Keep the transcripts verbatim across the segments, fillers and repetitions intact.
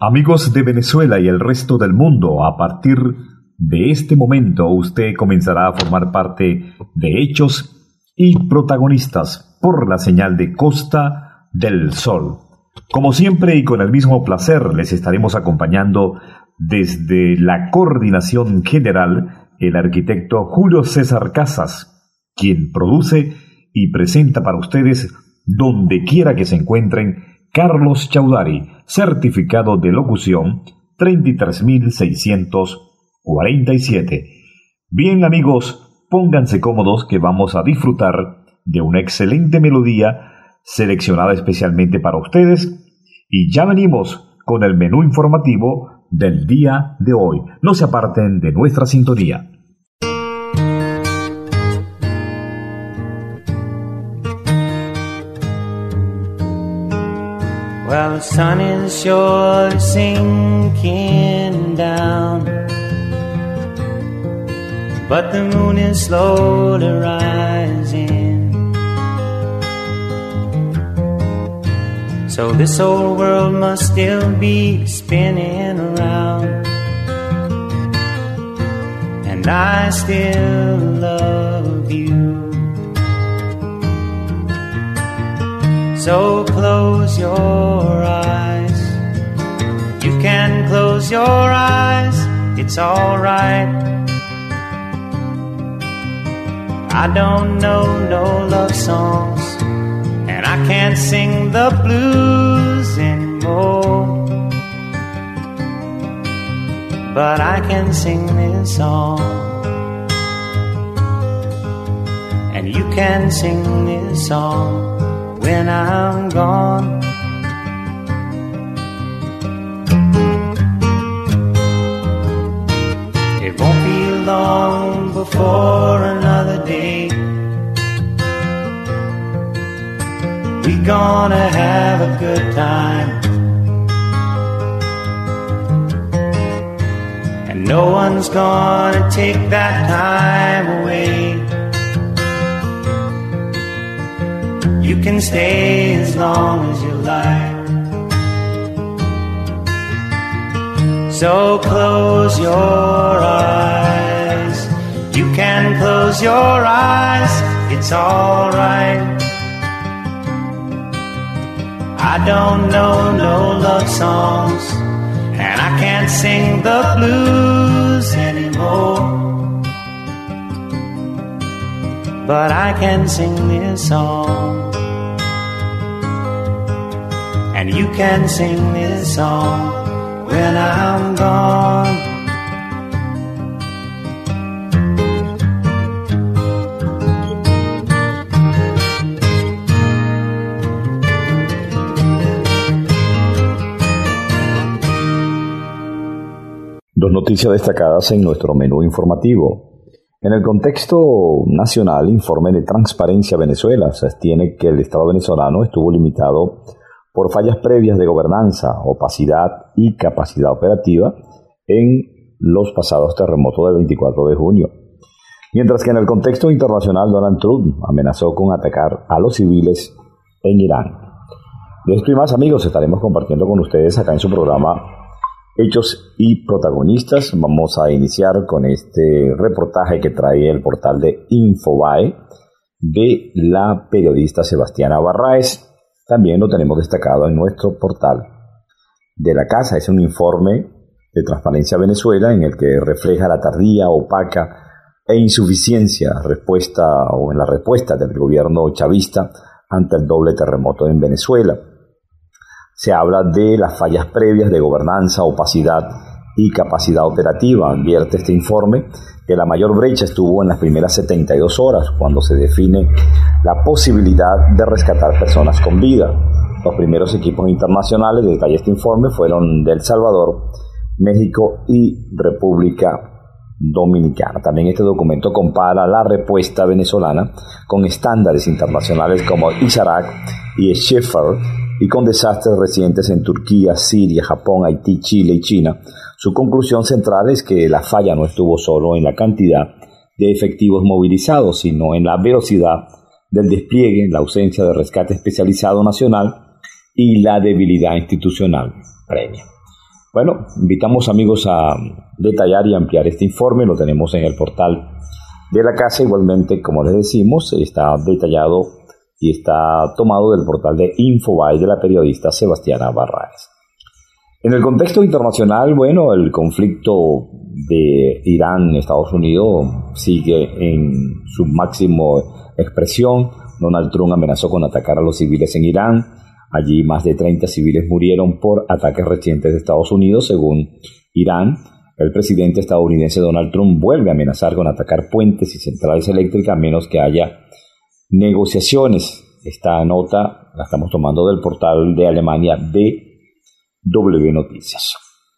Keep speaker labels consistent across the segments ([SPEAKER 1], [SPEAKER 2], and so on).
[SPEAKER 1] Amigos de Venezuela y el resto del mundo, a partir de este momento usted comenzará a formar parte de Hechos y Protagonistas por la señal de Costa del Sol. Como siempre y con el mismo placer les estaremos acompañando desde la coordinación general el arquitecto Julio César Casas, quien produce y presenta para ustedes donde quiera que se encuentren Carlos Chaudhary, certificado de locución treinta y tres mil seiscientos cuarenta y siete. Bien amigos, pónganse cómodos que vamos a disfrutar de una excelente melodía seleccionada especialmente para ustedes y ya venimos con el menú informativo del día de hoy. No se aparten de nuestra sintonía.
[SPEAKER 2] Well, the sun is surely sinking down, but the moon is slowly rising. So this old world must still be spinning around, and I still love you. So close your eyes. You can close your eyes. It's alright. I don't know no love songs, and I can't sing the blues anymore, but I can sing this song, and you can sing this song when I'm gone. It won't be long before another day we're gonna have a good time, and no one's gonna take that time away. You can stay as long as you like. So close your eyes. You can close your eyes. It's alright. I don't know no love songs, and I can't sing the blues anymore, but I can sing this song, and you can sing this song when I'm gone.
[SPEAKER 1] Dos noticias destacadas en nuestro menú informativo. En el contexto nacional, informe de Transparencia Venezuela sostiene que el Estado venezolano estuvo limitado por fallas previas de gobernanza, opacidad y capacidad operativa en los pasados terremotos del veinticuatro de junio. Mientras que en el contexto internacional, Donald Trump amenazó con atacar a los civiles en Irán. De esto y más, amigos, estaremos compartiendo con ustedes acá en su programa Hechos y Protagonistas. Vamos a iniciar con este reportaje que trae el portal de Infobae de la periodista Sebastiana Barraez. También lo tenemos destacado en nuestro portal de la casa. Es un informe de Transparencia Venezuela en el que refleja la tardía, opaca e insuficiencia respuesta o en la respuesta del gobierno chavista ante el doble terremoto en Venezuela. Se habla de las fallas previas de gobernanza, opacidad y capacidad operativa. Advierte este informe que la mayor brecha estuvo en las primeras setenta y dos horas, cuando se define la posibilidad de rescatar personas con vida. Los primeros equipos internacionales, detalla este informe, fueron de El Salvador, México y República Dominicana. También este documento compara la respuesta venezolana con estándares internacionales como Isaac y Sheffield y con desastres recientes en Turquía, Siria, Japón, Haití, Chile y China. Su conclusión central es que la falla no estuvo solo en la cantidad de efectivos movilizados, sino en la velocidad del despliegue, la ausencia de rescate especializado nacional y la debilidad institucional previa. Bueno, invitamos amigos a detallar y ampliar este informe, lo tenemos en el portal de la casa, igualmente como les decimos, está detallado y está tomado del portal de Infobae de la periodista Sebastiana Barraez. En el contexto internacional, bueno, el conflicto de Irán-Estados Unidos sigue en su máxima expresión. Donald Trump amenazó con atacar a los civiles en Irán. Allí más de treinta civiles murieron por ataques recientes de Estados Unidos, según Irán. El presidente estadounidense Donald Trump vuelve a amenazar con atacar puentes y centrales eléctricas a menos que haya negociaciones. Esta nota la estamos tomando del portal de Alemania D W Noticias.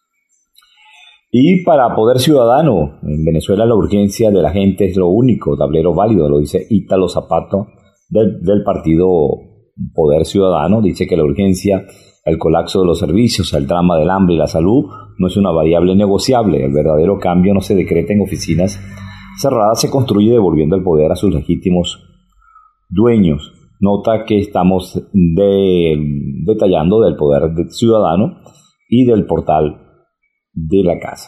[SPEAKER 1] Y para Poder Ciudadano, en Venezuela la urgencia de la gente es lo único, tablero válido, lo dice Ítalo Zapato del, del partido Poder Ciudadano. Dice que la urgencia, el colapso de los servicios, el drama del hambre y la salud no es una variable negociable. El verdadero cambio no se decreta en oficinas cerradas, se construye devolviendo el poder a sus legítimos dueños. Nota que estamos de, detallando del Poder Ciudadano y del portal de la casa.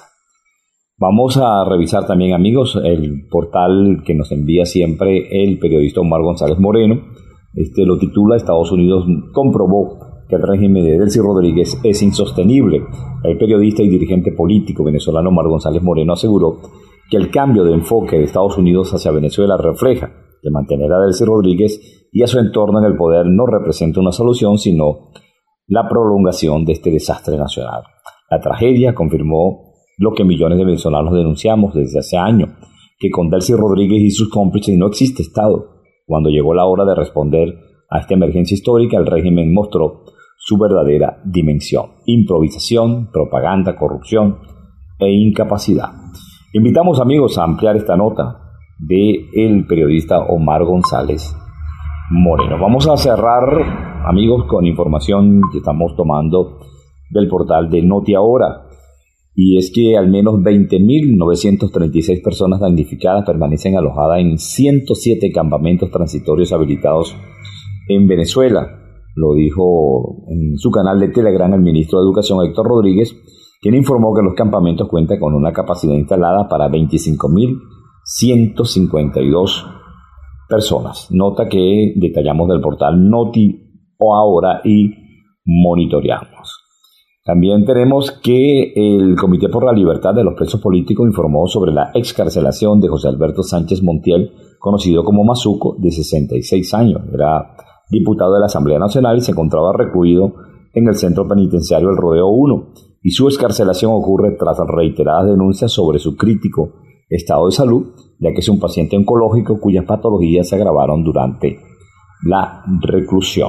[SPEAKER 1] Vamos a revisar también, amigos, el portal que nos envía siempre el periodista Omar González Moreno. Este lo titula: Estados Unidos comprobó que el régimen de Delcy Rodríguez es insostenible. El periodista y dirigente político venezolano Omar González Moreno aseguró que el cambio de enfoque de Estados Unidos hacia Venezuela refleja que mantener a Delcy Rodríguez y a su entorno en el poder no representa una solución, sino la prolongación de este desastre nacional. La tragedia confirmó lo que millones de venezolanos denunciamos desde hace años, que con Delcy Rodríguez y sus cómplices no existe Estado. Cuando llegó la hora de responder a esta emergencia histórica, el régimen mostró su verdadera dimensión: improvisación, propaganda, corrupción e incapacidad. Invitamos, amigos, a ampliar esta nota de el periodista Omar González Moreno. Vamos a cerrar, amigos, con información que estamos tomando del portal de Noti Ahora, y es que al menos veinte mil novecientas treinta y seis personas damnificadas permanecen alojadas en ciento siete campamentos transitorios habilitados en Venezuela. Lo dijo en su canal de Telegram el ministro de Educación Héctor Rodríguez, quien informó que los campamentos cuentan con una capacidad instalada para veinticinco mil ciento cincuenta y dos personas. Nota que detallamos del portal Noti Ahora y monitoreamos. También tenemos que el Comité por la Libertad de los Presos Políticos informó sobre la excarcelación de José Alberto Sánchez Montiel, conocido como Mazuco, de sesenta y seis años. Era diputado de la Asamblea Nacional y se encontraba recluido en el Centro Penitenciario El Rodeo uno, y su excarcelación ocurre tras reiteradas denuncias sobre su crítico estado de salud, ya que es un paciente oncológico cuyas patologías se agravaron durante la reclusión.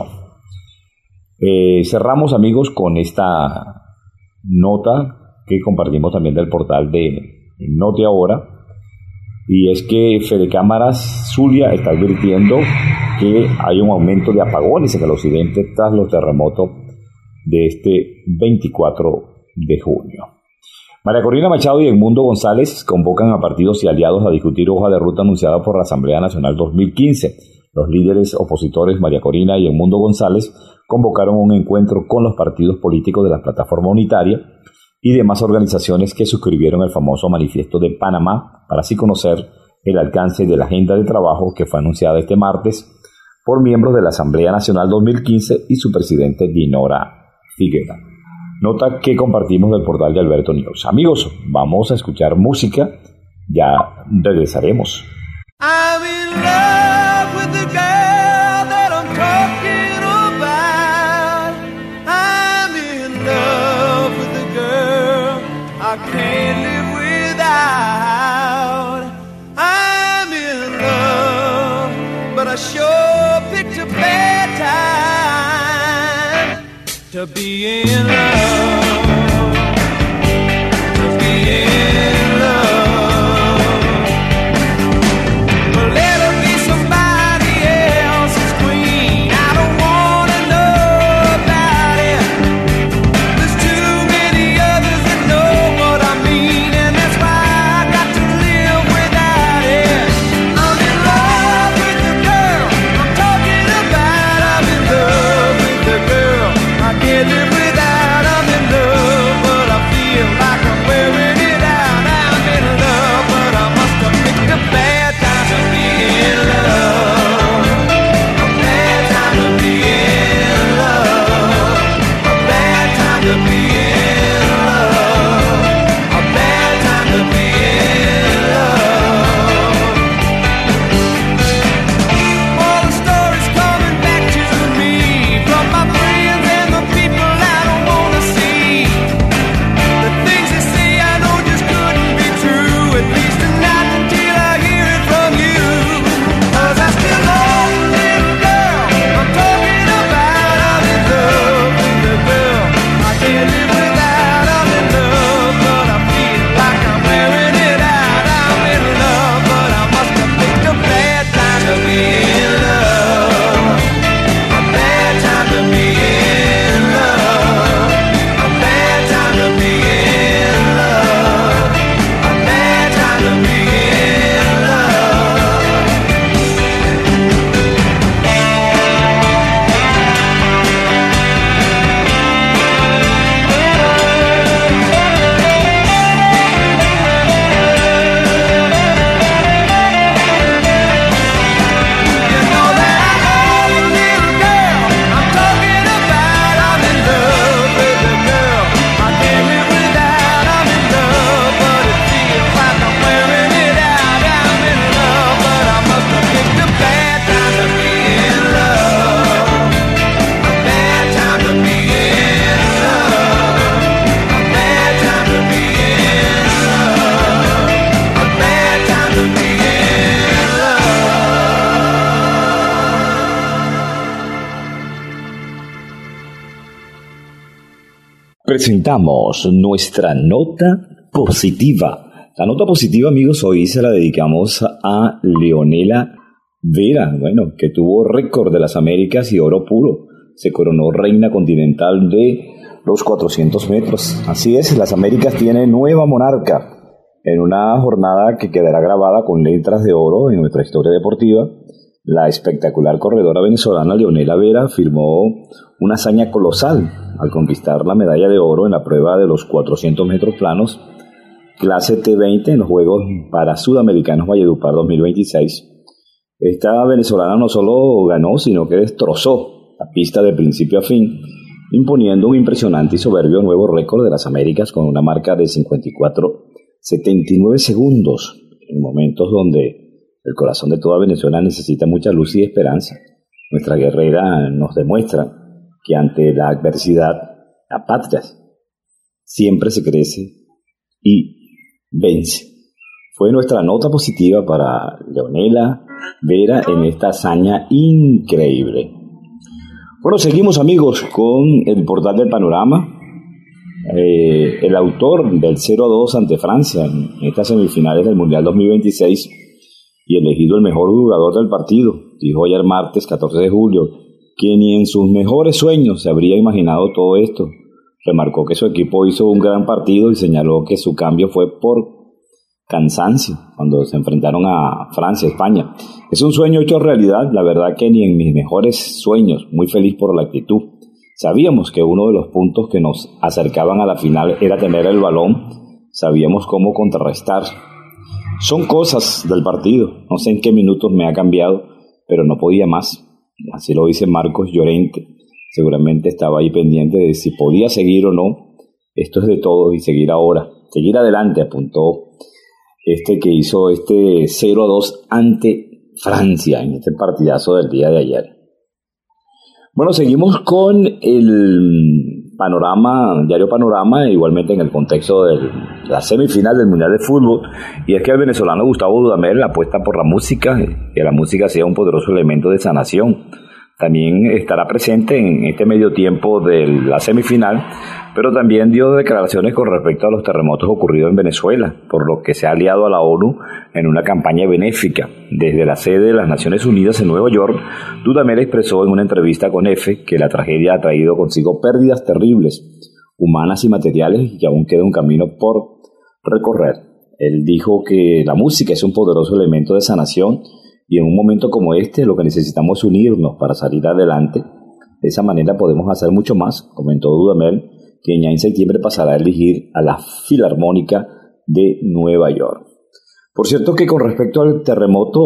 [SPEAKER 1] Eh, cerramos, amigos, con esta nota que compartimos también del portal de Noti Ahora, y es que Fedecámaras Zulia está advirtiendo que hay un aumento de apagones en el occidente tras los terremotos de este veinticuatro de junio. María Corina Machado y Edmundo González convocan a partidos y aliados a discutir hoja de ruta anunciada por la Asamblea Nacional dos mil quince. Los líderes opositores María Corina y Edmundo González convocaron un encuentro con los partidos políticos de la Plataforma Unitaria y demás organizaciones que suscribieron el famoso Manifiesto de Panamá para así conocer el alcance de la agenda de trabajo que fue anunciada este martes por miembros de la Asamblea Nacional dos mil quince y su presidente Dinora Figuera. Nota que compartimos del portal de Alberto News. Amigos, vamos a escuchar música, ya regresaremos.
[SPEAKER 2] I'm in love with the girl that I'm talking about. I'm in love with the girl I can't live without. I'm in love, but I sure picked a bad time to be in love, to be in love. But let her be somebody else's queen. I don't wanna know about it. There's too many others that know what I mean, and that's why I got to live without it. I'm in love with the girl I'm talking about. I'm in love with the girl I can't live without. to be in love. A bad time to be in love. All the stories coming back to me from my friends and the people I don't wanna see. The things they say I know just couldn't be true. At least tonight until I hear it from you. 'Cause I still love the little girl I'm talking about. I'm in love with the girl I can't live without. I'm in love, but I feel like I'm wearing it out. I'm in love, but I must have picked a bad time to be in love. A bad time to be in love. A bad time to be in love. A bad time to be in love. You know that I love the little girl I'm talking about. I'm in love with the girl I can't live without. I'm in love, but it feels like I'm wearing it out. I'm in love, but I must have picked a bad time to be in love. A bad time to be in love. A bad time to be in love. A bad time to be in love.
[SPEAKER 1] Presentamos nuestra nota positiva. La nota positiva, amigos, hoy se la dedicamos a Leonela Vera, bueno, que tuvo récord de las Américas y oro puro. Se coronó reina continental de los cuatrocientos metros. Así es, las Américas tienen nueva monarca. En una jornada que quedará grabada con letras de oro en nuestra historia deportiva, la espectacular corredora venezolana Leonela Vera firmó una hazaña colosal al conquistar la medalla de oro en la prueba de los cuatrocientos metros planos clase T veinte en los Juegos para Sudamericanos Valledupar dos mil veintiséis. Esta venezolana no solo ganó, sino que destrozó la pista de principio a fin, imponiendo un impresionante y soberbio nuevo récord de las Américas con una marca de cincuenta y cuatro setenta y nueve segundos, en momentos donde el corazón de toda Venezuela necesita mucha luz y esperanza. Nuestra guerrera nos demuestra que ante la adversidad, la patria siempre se crece y vence. Fue nuestra nota positiva para Leonela Vera en esta hazaña increíble. Bueno, seguimos, amigos, con el portal del Panorama. Eh, el autor del cero a dos ante Francia en estas semifinales del Mundial dos mil veintiséis y elegido el mejor jugador del partido, dijo ayer martes catorce de julio que ni en sus mejores sueños se habría imaginado todo esto. Remarcó que su equipo hizo un gran partido y señaló que su cambio fue por cansancio cuando se enfrentaron a Francia, España. Es un sueño hecho realidad, la verdad que ni en mis mejores sueños, muy feliz por la actitud. Sabíamos que uno de los puntos que nos acercaban a la final era tener el balón, sabíamos cómo contrarrestar. Son cosas del partido, no sé en qué minutos me ha cambiado, pero no podía más. Así lo dice Marcos Llorente, seguramente estaba ahí pendiente de si podía seguir o no. Esto es de todos y seguir ahora, seguir adelante, apuntó este que hizo este cero a dos ante Francia en este partidazo del día de ayer. Bueno, seguimos con el panorama, diario Panorama, igualmente en el contexto de la semifinal del Mundial de Fútbol, y es que el venezolano Gustavo Dudamel apuesta por la música, que la música sea un poderoso elemento de sanación. También estará presente en este medio tiempo de la semifinal, pero también dio declaraciones con respecto a los terremotos ocurridos en Venezuela, por lo que se ha aliado a la ONU en una campaña benéfica. Desde la sede de las Naciones Unidas en Nueva York, Dudamel expresó en una entrevista con EFE que la tragedia ha traído consigo pérdidas terribles, humanas y materiales, y que aún queda un camino por recorrer. Él dijo que la música es un poderoso elemento de sanación, y en un momento como este lo que necesitamos es unirnos para salir adelante. De esa manera podemos hacer mucho más, comentó Dudamel, quien ya en septiembre pasará a elegir a la Filarmónica de Nueva York. Por cierto que con respecto al terremoto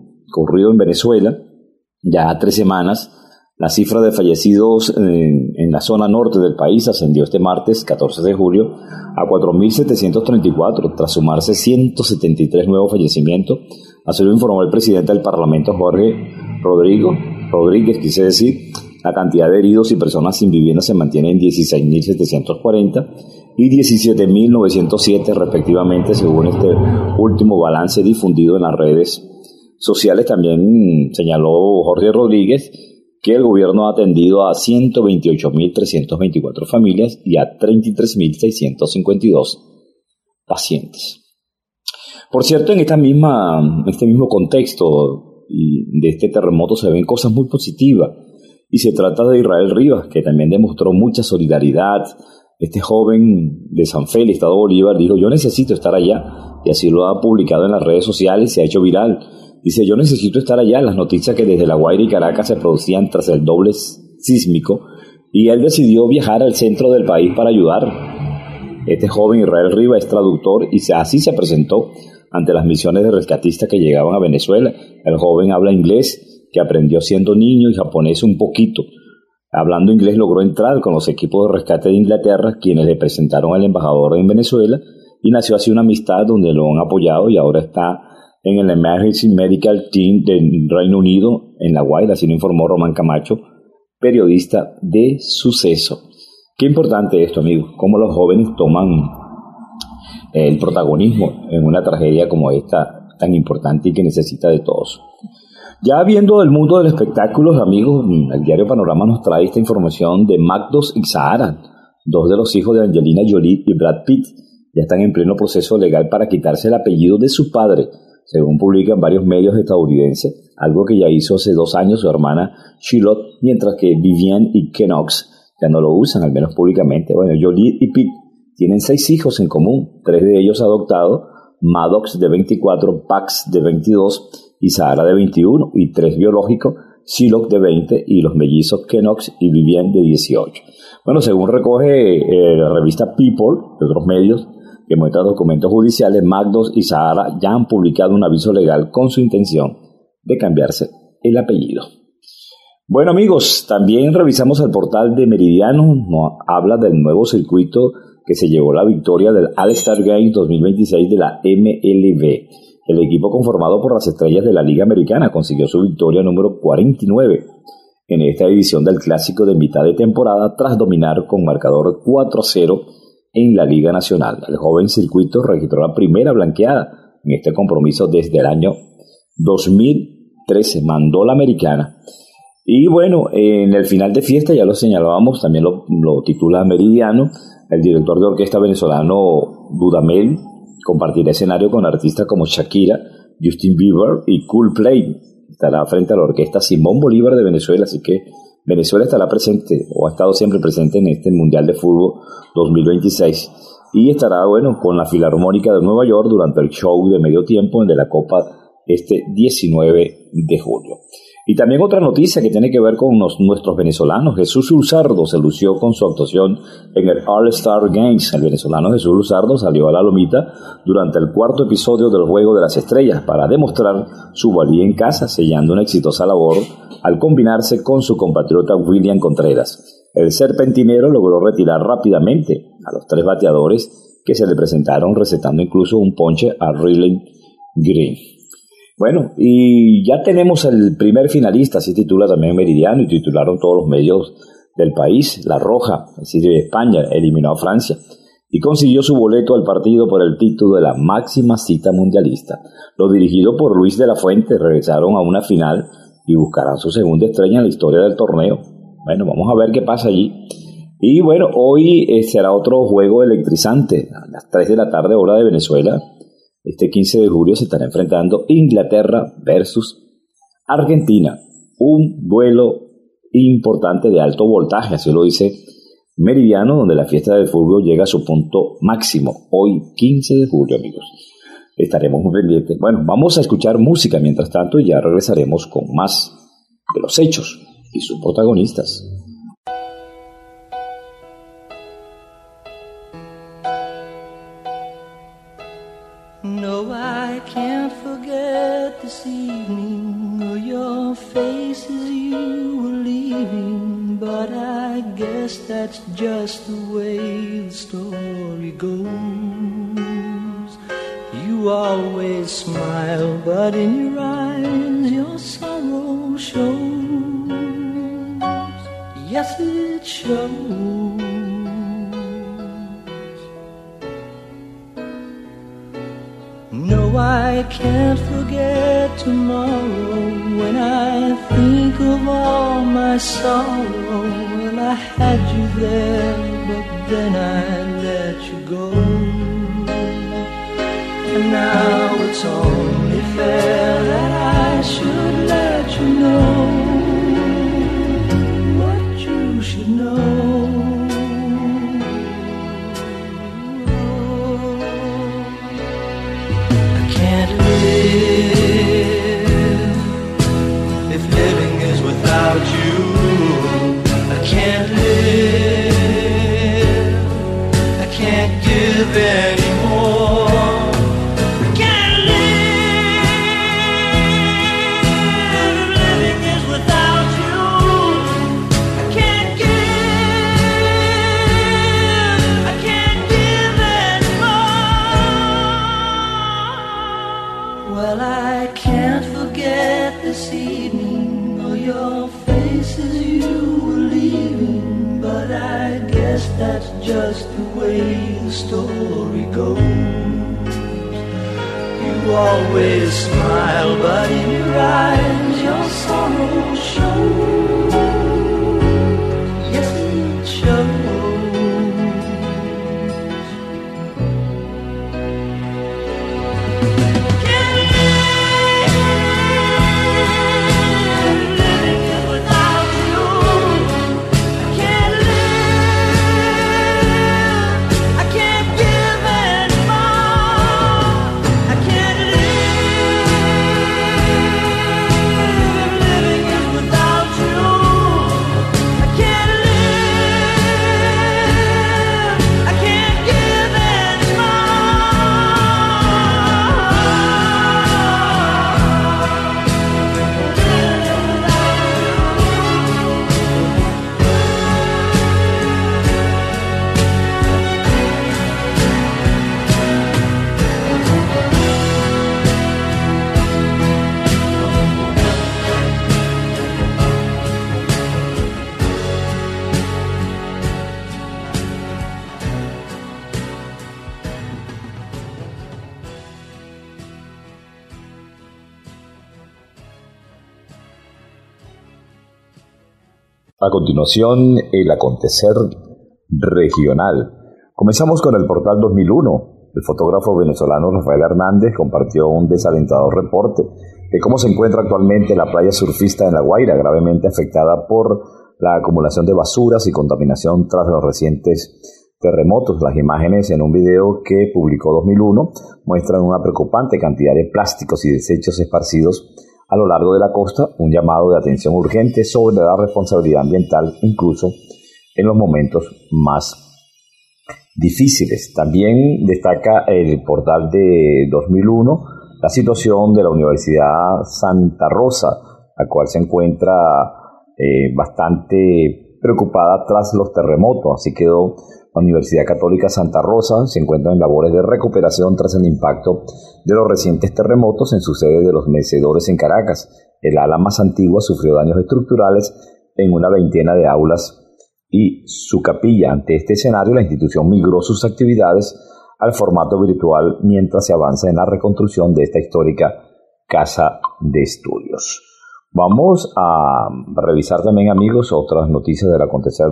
[SPEAKER 1] ocurrido en Venezuela, ya tres semanas, la cifra de fallecidos en, en la zona norte del país ascendió este martes, catorce de julio, a cuatro mil setecientos treinta y cuatro, tras sumarse ciento setenta y tres nuevos fallecimientos. Así lo informó el presidente del Parlamento, Jorge Rodrigo, Rodríguez, quise decir. La cantidad de heridos y personas sin vivienda se mantiene en dieciséis mil setecientos cuarenta y diecisiete mil novecientos siete respectivamente, según este último balance difundido en las redes sociales. También señaló Jorge Rodríguez que el gobierno ha atendido a ciento veintiocho mil trescientas veinticuatro familias y a treinta y tres mil seiscientos cincuenta y dos pacientes. Por cierto, en esta misma, en este mismo contexto de este terremoto se ven cosas muy positivas, y se trata de Israel Rivas, que también demostró mucha solidaridad. Este joven de San Félix, Estado Bolívar, dijo: yo necesito estar allá, y así lo ha publicado en las redes sociales y se ha hecho viral. Dice: yo necesito estar allá. Las noticias que desde La Guaira y Caracas se producían tras el doble sísmico, y él decidió viajar al centro del país para ayudar. Este joven Israel Rivas es traductor y así se presentó ante las misiones de rescatistas que llegaban a Venezuela. El joven habla inglés, que aprendió siendo niño, y japonés un poquito. Hablando inglés logró entrar con los equipos de rescate de Inglaterra, quienes le presentaron al embajador en Venezuela, y nació así una amistad donde lo han apoyado, y ahora está en el Emergency Medical Team del Reino Unido en La Guaira, así lo informó Román Camacho, periodista de Suceso. Qué importante esto, amigos, cómo los jóvenes toman el protagonismo en una tragedia como esta, tan importante y que necesita de todos. Ya viendo el mundo del espectáculo, amigos, el diario Panorama nos trae esta información de Magdos y Zahara, dos de los hijos de Angelina Jolie y Brad Pitt. Ya están en pleno proceso legal para quitarse el apellido de su padre, según publican varios medios estadounidenses, algo que ya hizo hace dos años su hermana Charlotte, mientras que Vivienne y Knox ya no lo usan, al menos públicamente. Bueno, Jolie y Pitt tienen seis hijos en común, tres de ellos adoptados: Maddox de veinticuatro, Pax de veintidós y Zahara de veintiuno, y tres biológicos, Shiloh de veinte y los mellizos Knox y Vivienne de dieciocho. Bueno, según recoge eh, la revista People de otros medios que muestran documentos judiciales, Magdos y Zahara ya han publicado un aviso legal con su intención de cambiarse el apellido. Bueno, amigos, también revisamos el portal de Meridiano. Nos habla del nuevo circuito que se llevó la victoria del All-Star Game dos mil veintiséis de la M L B. El equipo conformado por las estrellas de la Liga Americana consiguió su victoria número cuarenta y nueve en esta edición del Clásico de mitad de temporada, tras dominar con marcador cuatro a cero en la Liga Nacional. El joven circuito registró la primera blanqueada en este compromiso desde el año dos mil trece. Mandó la americana. Y bueno, en el final de fiesta, ya lo señalábamos, también lo, lo titula Meridiano, el director de orquesta venezolano Dudamel compartirá escenario con artistas como Shakira, Justin Bieber y Coldplay. Estará frente a la orquesta Simón Bolívar de Venezuela, así que Venezuela estará presente, o ha estado siempre presente en este Mundial de Fútbol dos mil veintiséis. Y estará, bueno, con la Filarmónica de Nueva York durante el show de medio tiempo de la Copa este diecinueve de julio. Y también otra noticia que tiene que ver con los, nuestros venezolanos. Jesús Luzardo se lució con su actuación en el All-Star Games. El venezolano Jesús Luzardo salió a la lomita durante el cuarto episodio del Juego de las Estrellas para demostrar su valía en casa, sellando una exitosa labor al combinarse con su compatriota William Contreras. El serpentinero logró retirar rápidamente a los tres bateadores que se le presentaron, recetando incluso un ponche a Riley Green. Bueno, y ya tenemos el primer finalista, así titula también Meridiano, y titularon todos los medios del país. La Roja, es decir, España, eliminó a Francia y consiguió su boleto al partido por el título de la máxima cita mundialista. Los dirigidos por Luis de la Fuente regresaron a una final y buscarán su segunda estrella en la historia del torneo. Bueno, vamos a ver qué pasa allí. Y bueno, hoy eh, será otro juego electrizante, a las tres de la tarde, hora de Venezuela. Este quince de julio se estará enfrentando Inglaterra versus Argentina. Un duelo importante de alto voltaje, así lo dice Meridiano, donde la fiesta del fútbol llega a su punto máximo. Hoy, quince de julio, amigos. Estaremos muy pendientes. Bueno, vamos a escuchar música mientras tanto y ya regresaremos con más de los hechos y sus protagonistas.
[SPEAKER 3] No, I can't forget this evening or your face as you were leaving, but I guess that's just the way the story goes. You always smile, but in your eyes your sorrow shows. Yes, it shows. No, I can't forget tomorrow. When I think of all my sorrow, well, I had you there, but then I let you go. And now it's only fair that I should let you know what you should know. I can't live if living is without you. I can't live, I can't give anymore. I can't live if living is without you. I can't give, I can't give anymore. Well, I can't forget this evening or your faces you were leaving, but I guess that's just the way the story goes. You always smile, but in your eyes your sorrow shows. Yes, it shows.
[SPEAKER 1] A continuación, el acontecer regional. Comenzamos con el portal dos mil uno. El fotógrafo venezolano Rafael Hernández compartió un desalentador reporte de cómo se encuentra actualmente la playa surfista en La Guaira, gravemente afectada por la acumulación de basuras y contaminación tras los recientes terremotos. Las imágenes en un video que publicó dos mil uno muestran una preocupante cantidad de plásticos y desechos esparcidos a lo largo de la costa, un llamado de atención urgente sobre la responsabilidad ambiental, incluso en los momentos más difíciles. También destaca el portal de dos mil uno la situación de la Universidad Santa Rosa, la cual se encuentra eh, bastante preocupada tras los terremotos. Así quedó la Universidad Católica Santa Rosa, se encuentra en labores de recuperación tras el impacto de los recientes terremotos en su sede de Los Mecedores en Caracas. El ala más antigua sufrió daños estructurales en una veintena de aulas y su capilla. Ante este escenario, la institución migró sus actividades al formato virtual mientras se avanza en la reconstrucción de esta histórica casa de estudios. Vamos a revisar también, amigos, otras noticias del acontecer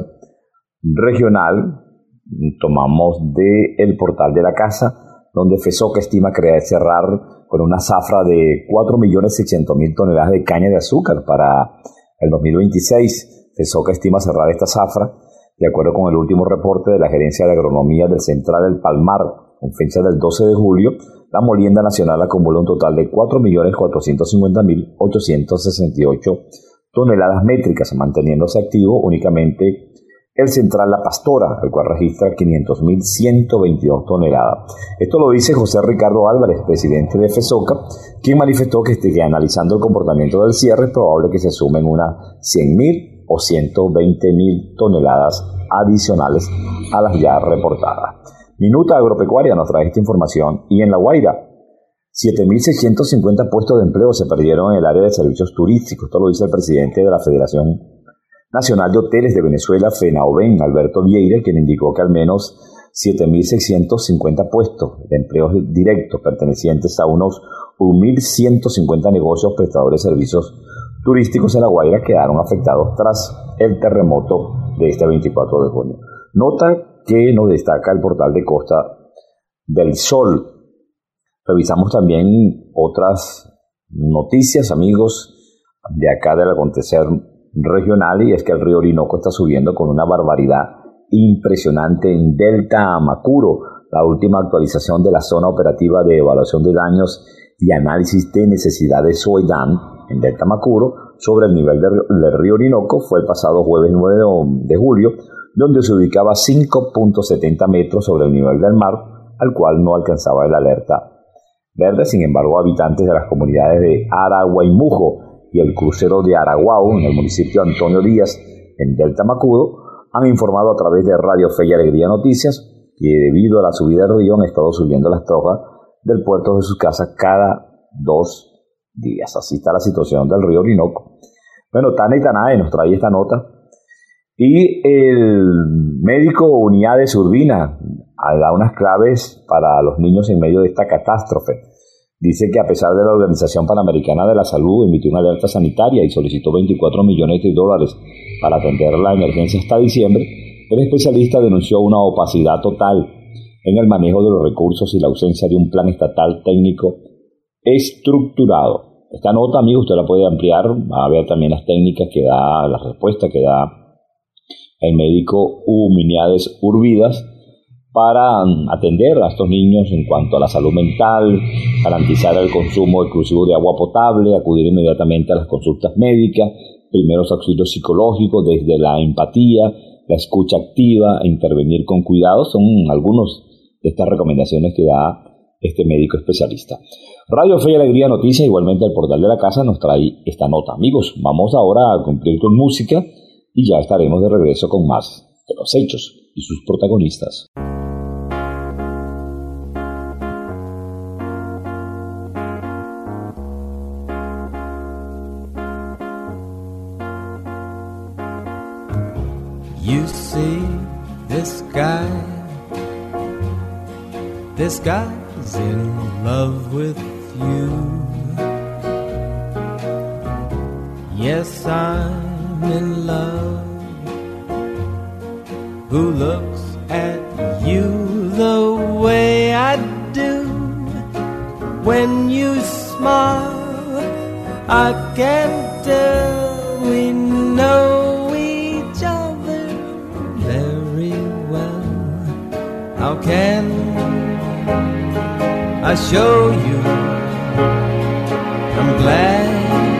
[SPEAKER 1] regional. Tomamos del portal de la casa, donde FESOCA estima crear cerrar con una zafra de cuatro millones seiscientos mil toneladas de caña de azúcar para el dos mil veintiséis. FESOCA estima cerrar esta zafra, de acuerdo con el último reporte de la Gerencia de Agronomía del Central del Palmar, con fecha del doce de julio. La molienda nacional acumula un total de cuatro millones cuatrocientos cincuenta mil ochocientos sesenta y ocho toneladas métricas, manteniéndose activo únicamente el Central La Pastora, el cual registra quinientos mil ciento veintidós toneladas. Esto lo dice José Ricardo Álvarez, presidente de FESOCA, quien manifestó que, este, que analizando el comportamiento del cierre es probable que se sumen unas cien mil o ciento veinte mil toneladas adicionales a las ya reportadas. Minuta Agropecuaria nos trae esta información. Y en La Guaira, siete mil seiscientos cincuenta puestos de empleo se perdieron en el área de servicios turísticos. Esto lo dice el presidente de la Federación Nacional de Hoteles de Venezuela, FENAOVEN, Alberto Vieira, quien indicó que al menos siete mil seiscientos cincuenta puestos de empleos directos pertenecientes a unos mil ciento cincuenta negocios prestadores de servicios turísticos en La Guaira quedaron afectados tras el terremoto de este veinticuatro de junio. Nota que nos destaca el portal de Costa del Sol. Revisamos también otras noticias, amigos, de acá del acontecer regional, y es que el río Orinoco está subiendo con una barbaridad impresionante en Delta Amacuro. La última actualización de la zona operativa de evaluación de daños y análisis de necesidades SOEDAN en Delta Amacuro sobre el nivel del, del río Orinoco fue el pasado jueves nueve de julio, donde se ubicaba cinco punto setenta metros sobre el nivel del mar, al cual no alcanzaba el alerta verde. Sin embargo, habitantes de las comunidades de Araguaimujo y el crucero de Araguao, en el municipio Antonio Díaz, en Delta Amacuro, han informado a través de Radio Fe y Alegría Noticias que debido a la subida del río han estado subiendo las trojas del puerto de sus casas cada dos días. Así está la situación del río Orinoco. Bueno, Tana y Tanae nos trae esta nota. Y el médico Unidades Urbina da unas claves para los niños en medio de esta catástrofe. Dice que a pesar de la Organización Panamericana de la Salud emitió una alerta sanitaria y solicitó veinticuatro millones de dólares para atender la emergencia hasta diciembre, el especialista denunció una opacidad total en el manejo de los recursos y la ausencia de un plan estatal técnico estructurado. Esta nota, amigo, usted la puede ampliar, va a ver también las técnicas que da, las respuestas que da el médico Unidades Urbidas para atender a estos niños en cuanto a la salud mental, garantizar el consumo exclusivo de agua potable, acudir inmediatamente a las consultas médicas, primeros auxilios psicológicos desde la empatía, la escucha activa, e intervenir con cuidado. Son algunos de estas recomendaciones que da este médico especialista. Radio Fe y Alegría Noticias, igualmente el portal de la casa, nos trae esta nota. Amigos, vamos ahora a cumplir con música y ya estaremos de regreso con más de los hechos y sus protagonistas.
[SPEAKER 2] You see this guy, this guy's in love with you. Yes, I'm in love. Who looks at you the way I do? When you smile, I can tell we know each other very well. How can I show you? I'm glad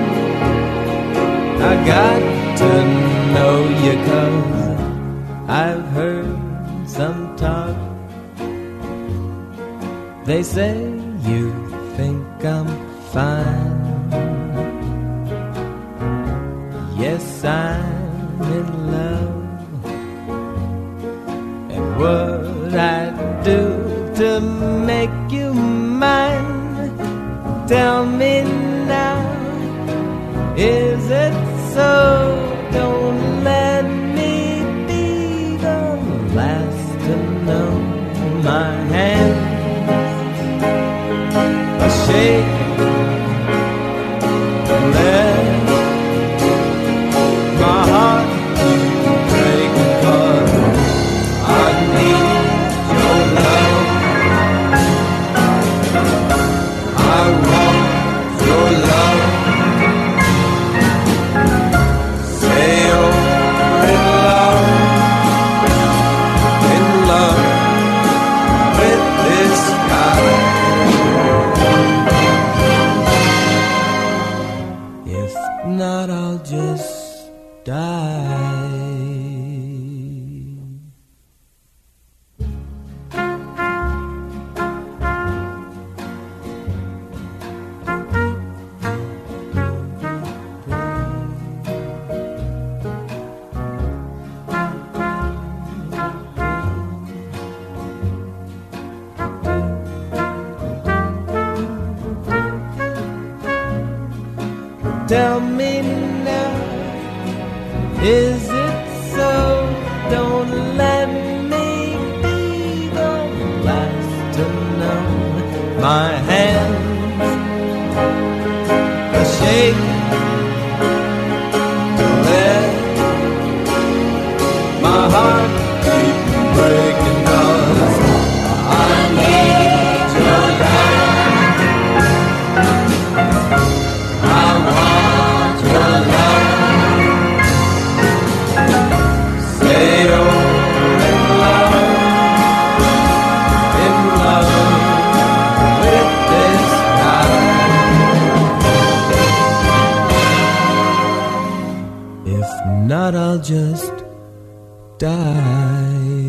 [SPEAKER 2] I got to know you, 'cause I've heard some talk. They say you think I'm fine. Yes, I'm in love. And what I do to make you mine? Tell me now, is it so? Don't let me be the last to know. My hands are shaking, let my heart break, 'cause I need your love. I want your love. Say you're in love, in love with this guy. Tell me now, is it so? Don't let me be the last to know. My hands are shaking to let my heart keep breaking, 'cause I need your love. I want your love. Say you're in love, in love with this night. If not, I'll just die.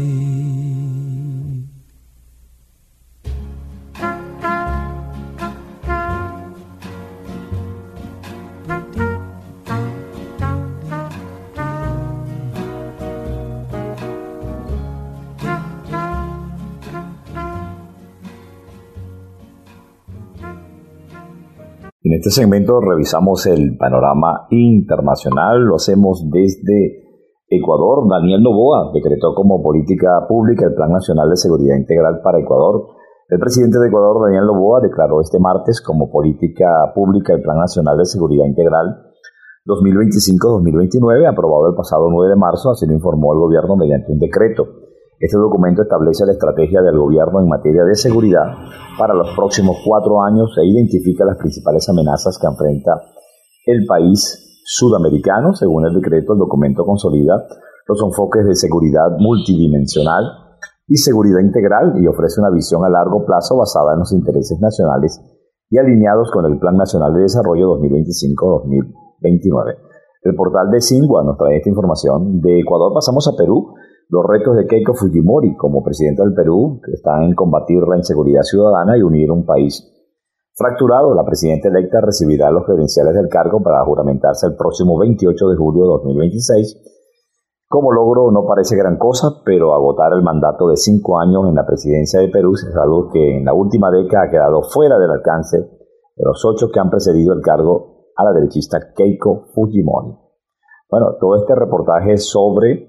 [SPEAKER 1] En este segmento revisamos el panorama internacional, lo hacemos desde Ecuador. Daniel Noboa decretó como política pública el Plan Nacional de Seguridad Integral para Ecuador. El presidente de Ecuador, Daniel Noboa, declaró este martes como política pública el Plan Nacional de Seguridad Integral dos mil veinticinco a dos mil veintinueve, aprobado el pasado nueve de marzo, así lo informó el gobierno mediante un decreto. Este documento establece la estrategia del gobierno en materia de seguridad para los próximos cuatro años e identifica las principales amenazas que enfrenta el país sudamericano. Según el decreto, el documento consolida los enfoques de seguridad multidimensional y seguridad integral y ofrece una visión a largo plazo basada en los intereses nacionales y alineados con el Plan Nacional de Desarrollo dos mil veinticinco a dos mil veintinueve. El portal de Singua nos trae esta información. De Ecuador pasamos a Perú. Los retos de Keiko Fujimori como presidenta del Perú están en combatir la inseguridad ciudadana y unir un país fracturado. La presidenta electa recibirá los credenciales del cargo para juramentarse el próximo veintiocho de julio de dos mil veintiséis. Como logro no parece gran cosa, pero agotar el mandato de cinco años en la presidencia de Perú es algo que en la última década ha quedado fuera del alcance de los ocho que han precedido el cargo a la derechista Keiko Fujimori. Bueno, todo este reportaje sobre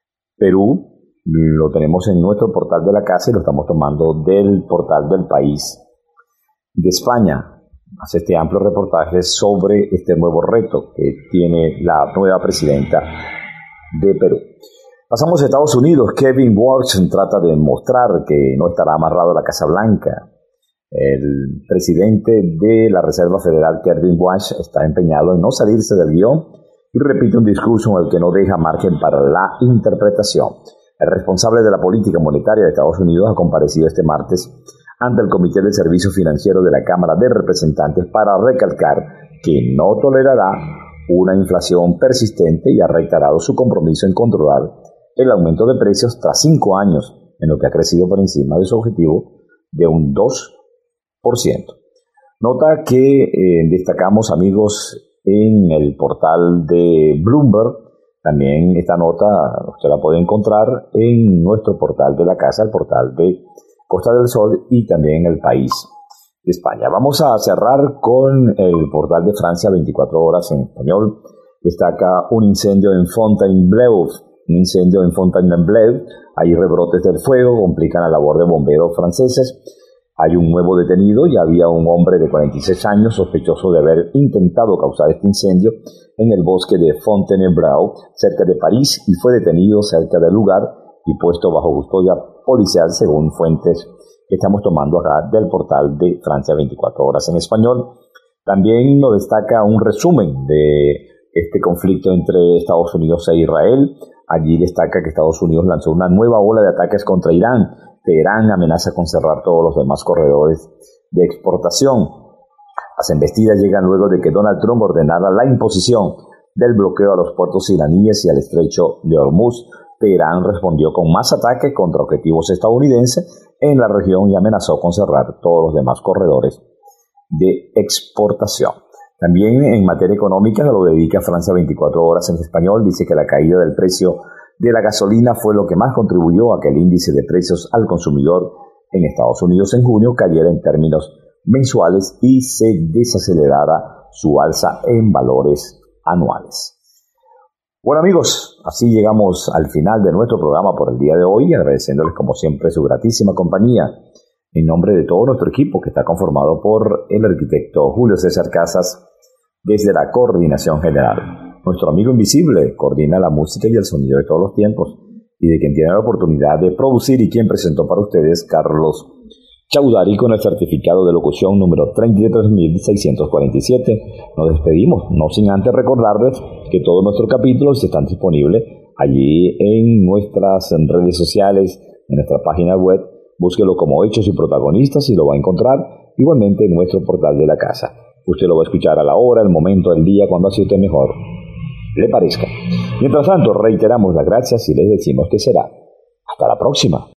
[SPEAKER 1] Perú lo tenemos en nuestro portal de la casa y lo estamos tomando del portal del País de España. Hace este amplio reportaje sobre este nuevo reto que tiene la nueva presidenta de Perú. Pasamos a Estados Unidos. Kevin Walsh trata de mostrar que no estará amarrado a la Casa Blanca. El presidente de la Reserva Federal, Kevin Walsh, está empeñado en no salirse del guión y repite un discurso en el que no deja margen para la interpretación. El responsable de la política monetaria de Estados Unidos ha comparecido este martes ante el Comité de Servicios Financieros de la Cámara de Representantes para recalcar que no tolerará una inflación persistente y ha reiterado su compromiso en controlar el aumento de precios tras cinco años, en lo que ha crecido por encima de su objetivo de un dos por ciento. Nota que eh, destacamos, amigos, en el portal de Bloomberg. También esta nota usted la puede encontrar en nuestro portal de la casa, el portal de Costa del Sol y también el País de España. Vamos a cerrar con el portal de Francia, veinticuatro horas en español. Destaca un incendio en Fontainebleau. Un incendio en Fontainebleau. Hay rebrotes del fuego, complican la labor de bomberos franceses. Hay un nuevo detenido y había un hombre de cuarenta y seis años sospechoso de haber intentado causar este incendio en el bosque de Fontainebleau, cerca de París, y fue detenido cerca del lugar y puesto bajo custodia policial, según fuentes que estamos tomando acá del portal de Francia veinticuatro horas en español. También nos destaca un resumen de este conflicto entre Estados Unidos e Israel. Allí destaca que Estados Unidos lanzó una nueva ola de ataques contra Irán. Teherán amenaza con cerrar todos los demás corredores de exportación. Las embestidas llegan luego de que Donald Trump ordenara la imposición del bloqueo a los puertos iraníes y al estrecho de Hormuz. Teherán respondió con más ataques contra objetivos estadounidenses en la región y amenazó con cerrar todos los demás corredores de exportación. También en materia económica lo dedica Francia veinticuatro horas en español. Dice que la caída del precio de la gasolina fue lo que más contribuyó a que el índice de precios al consumidor en Estados Unidos en junio cayera en términos mensuales y se desacelerara su alza en valores anuales. Bueno amigos, así llegamos al final de nuestro programa por el día de hoy, agradeciéndoles como siempre su gratísima compañía. En nombre de todo nuestro equipo que está conformado por el arquitecto Julio César Casas desde la coordinación general. Nuestro amigo invisible coordina la música y el sonido de todos los tiempos y de quien tiene la oportunidad de producir y quien presentó para ustedes Carlos Chaudhary con el certificado de locución número treinta y tres mil seiscientos cuarenta y siete. Nos despedimos, no sin antes recordarles que todos nuestros capítulos están disponibles allí en nuestras redes sociales, en nuestra página web. Búsquelo como Hechos y Protagonistas y lo va a encontrar igualmente en nuestro portal de la casa. Usted lo va a escuchar a la hora, el momento del día, cuando así usted mejor le parezca. Mientras tanto, reiteramos las gracias y les decimos que será hasta la próxima.